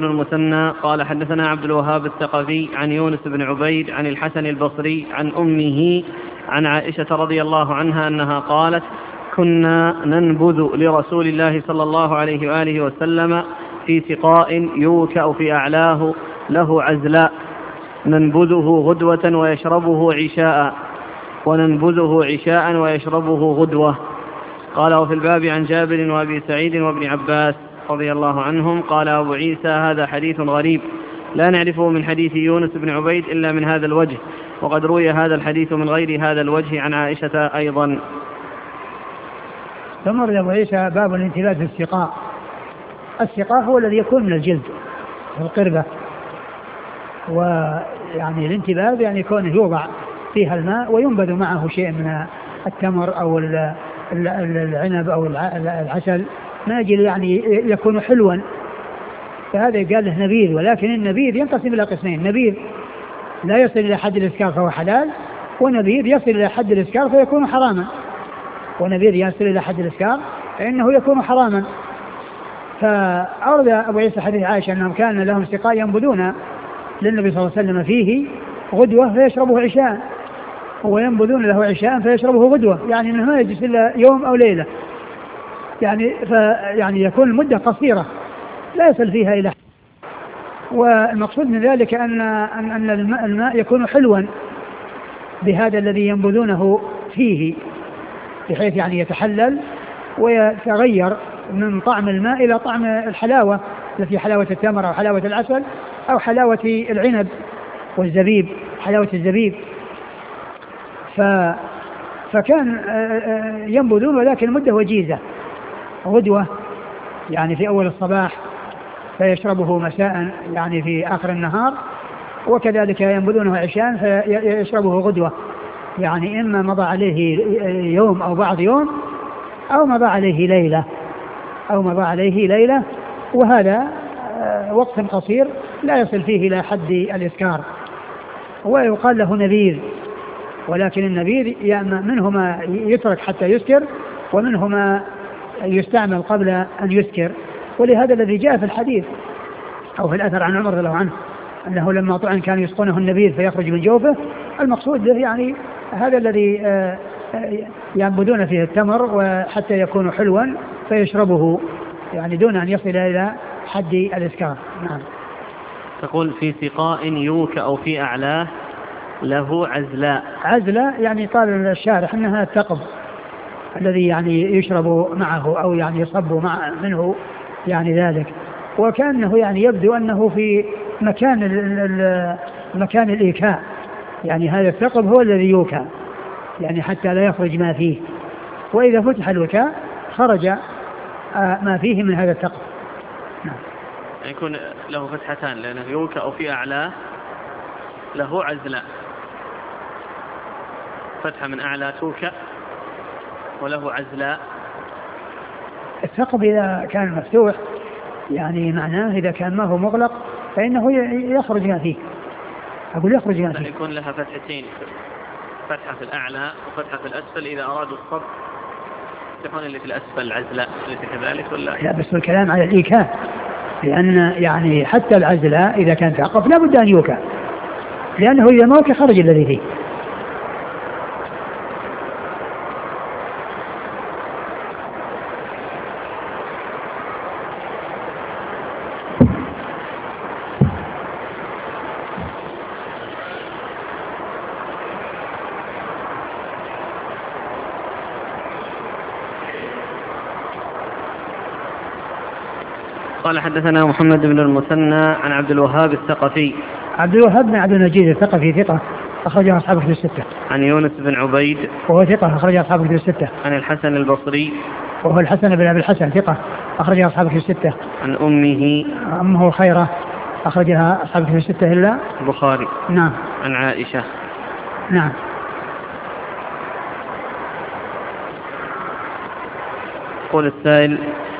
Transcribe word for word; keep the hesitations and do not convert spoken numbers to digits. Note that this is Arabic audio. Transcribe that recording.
بن المثنى قال حدثنا عبد الوهاب الثقفي عن يونس بن عبيد عن الحسن البصري عن أمه عن عائشة رضي الله عنها أنها قالت: كنا ننبذ لرسول الله صلى الله عليه وآله وسلم في سقاء يوكأ في أعلاه له عزلاء، ننبذه غدوة ويشربه عشاء، وننبذه عشاء ويشربه غدوة. قال: وفي الباب عن جابر وأبي سعيد وابن عباس رضي الله عنهم. قال أبو عيسى: هذا حديث غريب لا نعرفه من حديث يونس بن عبيد إلا من هذا الوجه، وقد روي هذا الحديث من غير هذا الوجه عن عائشة أيضا. ثم روى أبو عيسى باب الانتباه في السقاء. السقاء هو الذي يكون من الجلد في القربة، ويعني الانتباه يعني كونه يوضع فيها الماء وينبذ معه شيء من التمر أو العنب أو العسل ما يجي يعني يكون حلوا، فهذا قال له نبيذ. ولكن النبيذ ينقسم إلى قسمين: نبيذ لا يصل إلى حد الإسكار فهو حلال، ونبيذ يصل إلى حد الإسكار فيكون حراما. ونبيذ يصل إلى حد الإسكار فإنه يكون حراما. فأورد أبو عيسى حديث عائشة أنهم كان لهم سقاء ينبذون للنبي صلى الله عليه وسلم فيه غدوة فيشربه عشاء، وينبذون له عشاء فيشربه غدوة، يعني أنه ما يجلس إلا يوم أو ليلة، يعني فيعني يكون المدة قصيرة لا يصل فيها إلى. والمقصود من ذلك أن أن الماء يكون حلوا بهذا الذي ينبذونه فيه، بحيث يعني يتحلل ويتغير من طعم الماء إلى طعم الحلاوة التي حلاوة التمر أو حلاوة العسل أو حلاوة العنب والزبيب، حلاوة الزبيب. ف فكان ينبذون ولكن مدة وجيزة، غدوة يعني في أول الصباح فيشربه مساء يعني في آخر النهار، وكذلك ينبذونه عشاء فيشربه غدوة، يعني إما مضى عليه يوم أو بعض يوم أو مضى عليه ليلة أو مضى عليه ليلة وهذا وقت قصير لا يصل فيه إلى حد الإسكار، ويقال له نبيذ. ولكن النبيذ يعني منه ما يترك حتى يسكر ومنه ما يستعمل قبل أن يسكر، ولهذا الذي جاء في الحديث أو في الأثر عن عمر رضي الله عنه أنه لما طعن كانوا يسقونه النبيذ فيخرج من جوفه، المقصود به يعني هذا الذي ينبذون فيه التمر وحتى يكون حلوا فيشربه يعني دون أن يصل إلى حد الإسكار. نعم. تقول: في سقاء يوكأ أو في أعلاه له عزلاء. عزلاء يعني قال الشارح أنها الثقب الذي يعني يشرب معه أو يعني يصب مع منه يعني ذلك، وكأنه يعني يبدو أنه في مكان مكان الإيكاء، يعني هذا الثقب هو الذي يوكأ يعني حتى لا يخرج ما فيه، وإذا فتح الوكاء خرج ما فيه من هذا الثقب. نعم. يكون له فتحتان لأنه يوكأ أو في أعلاه له عزلاء، فتحة من أعلى توكأ وله عزلاء. الثقب إذا كان مفتوح يعني معناه إذا كان ما هو مغلق فإنه يخرج ما فيه، أقول يخرج ما فيه. يكون لها فتحتين، فتحة في الأعلى وفتحة في الأسفل، إذا أرادوا الصب يفتحون اللي في الأسفل العزلاء، ليس كذلك ولا؟ لا، بس الكلام على الإيكاء، لأن يعني حتى العزلاء إذا كان ثقب لا بد أن يوكأ، لأنه إذا ما وكأ خرج الذي فيه. قال: حدثنا محمد بن المثنى عن عبد الوهاب الثقفي. عبد الوهاب بن عبد المجيد الثقفي ثقة أخرجه أصحاب الكتب الستة. عن يونس بن عبيد وهو ثقة أخرجه أصحاب الكتب الستة. عن الحسن البصري وهو الحسن بن أبي الحسن ثقة أخرجه أصحاب الكتب الستة. عن أمه أمه خيرة أخرجها أصحاب الكتب الستة إلا البخاري. نعم. عن عائشة. نعم. قول السائل: